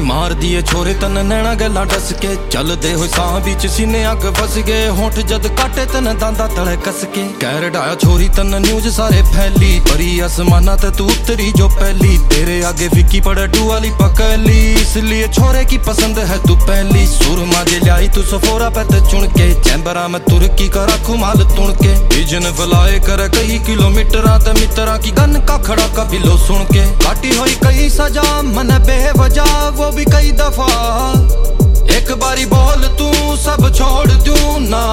मार दिए छोरे तन नैना गल्ला डस के चलदे होए साह बिच सीने अग फस गए होठ जद काटे तन दांदा तले कस के कह डाया छोरी तन न्यूज सारे फैली परी आसमाना ते तू उतरी जो पहली तेरे आगे फिक्की पड़े टू वाली पकली इसलिए छोरे की पसंद है तू पहली सुरमा जे लाई तू सफोरा पे ते चुन के चैम्बरा में तुर्की का रखू माल तुण के विजन फैलाए कर कई किलोमीटर ते मित्रा की गन का खड़ा का बिलो सुन के काटी हुई कई सजा मन बेवजह वो भी कई दफा एक बारी बोल तू सब छोड़ दूं ना।